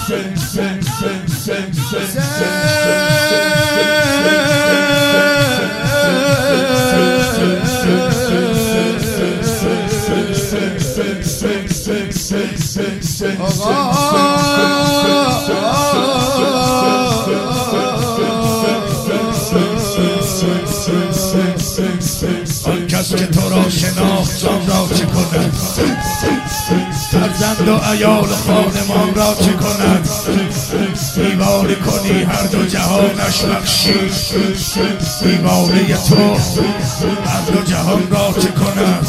آن کس که تو را شناخت جان را چه کند؟ فرزند و عیال خانمان را چه کند؟ دیوانه کنی هر دو جهانش بخشی، دیوانه تو هر دو جهان را چه کند؟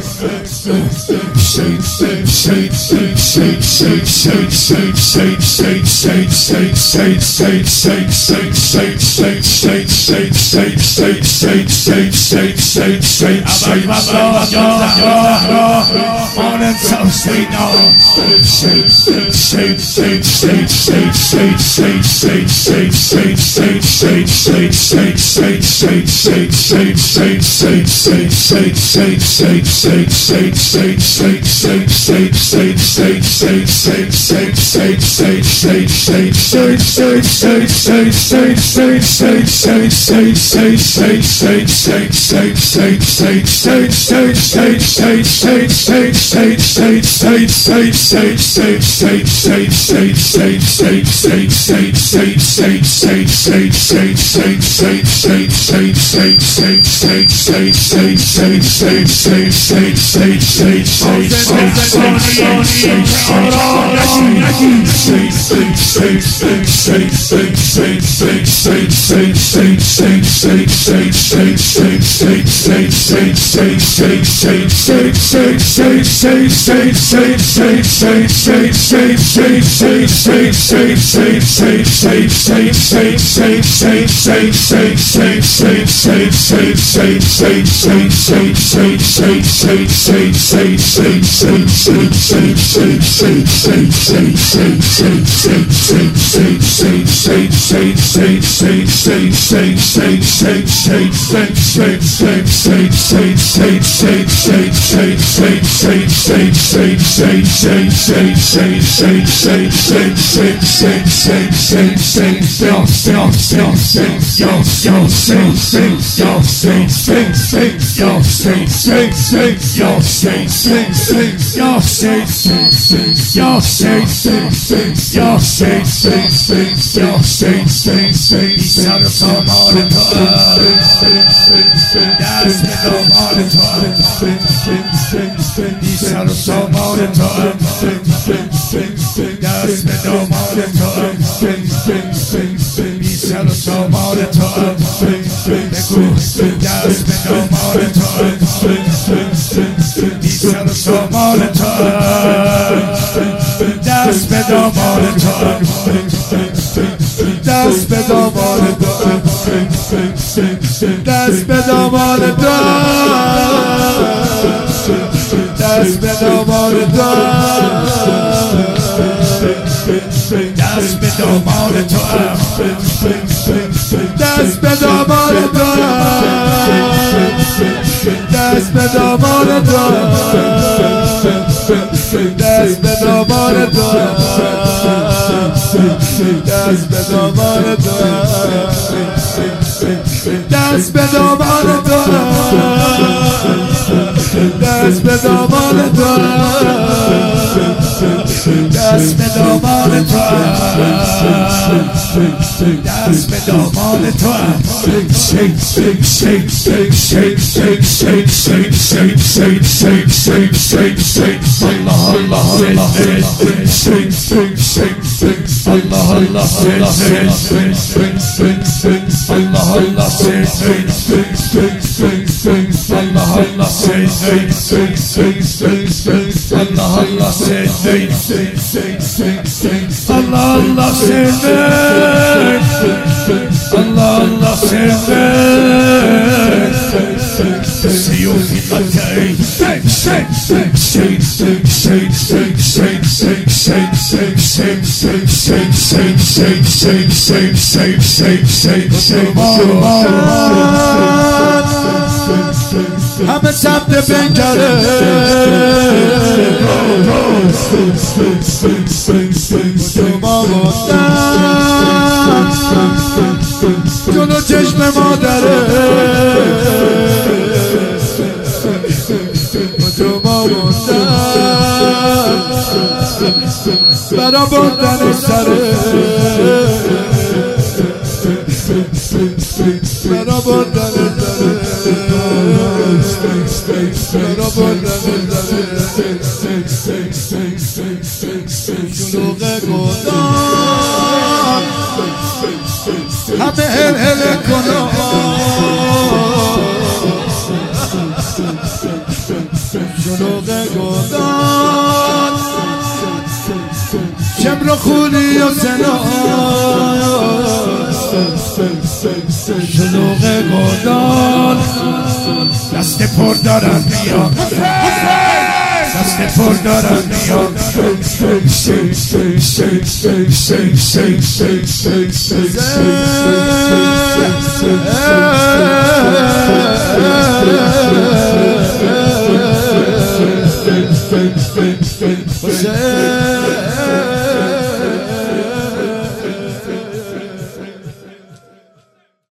همه سمت بنگره تو ما جلو چشم مادره تو ما موندن برا بردن سره برا بردن سره برا بردن سره شلوغ گودان همه هل کنان شلوغ گودان شمر و خولی و سنان شلوغ گودان دست پر دارن بیان دست پر دارن بیان حسین